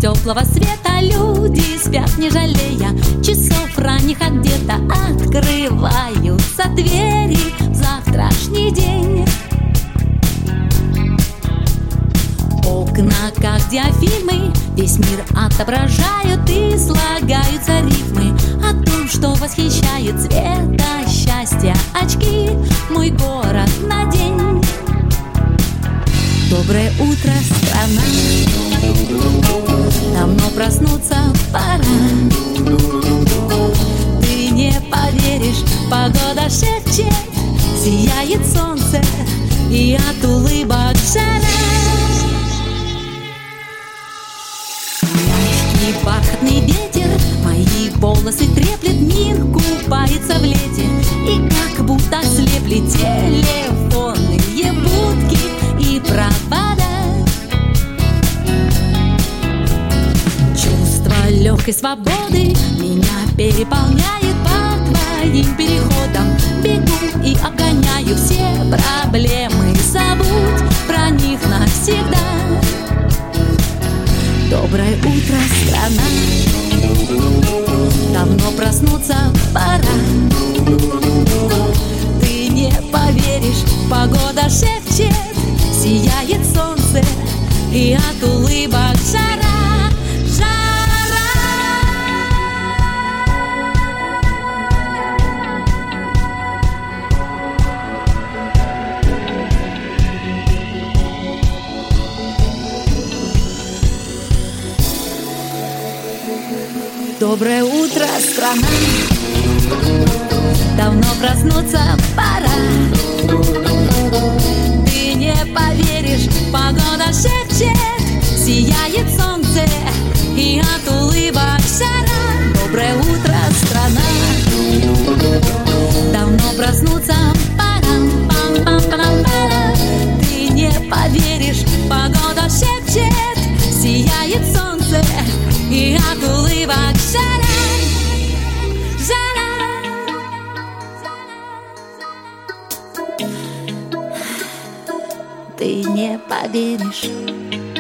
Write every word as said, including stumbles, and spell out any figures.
теплого света люди спят, не жалея часов ранних, а где-то открываются двери в завтрашний день. Окна, как диафильмы, весь мир отображают и слагаются рифмы о том, что восхищает цвета счастья очки. Мой город на день. Доброе утро, страна. Давно проснуться пора. Ты не поверишь, погода шепчет, сияет солнце и от улыбок жара. Мягкий бархатный ветер мои волосы треплет, мир купается в лете, и как будто слепли телефонные будки и провода. Чувство легкой свободы меня переполняет по твоим переходам. Бегу и обгоняю все проблемы, забудь про них навсегда. Доброе утро, страна. Давно проснуться пора. Ты не поверишь, погода шепчет, сияет солнце и от улыбок жара, жара. Доброе утро, страна. Давно проснуться пора. Ты не поверишь, погода шепчет, сияет солнце и от улыбок жара. Доброе утро, страна. Давно проснуться пора. Пам-пам-пам-пам. Ты не поверишь, погода шепчет, сияет солнце и от улыбок жара, жара. Ты не поверишь.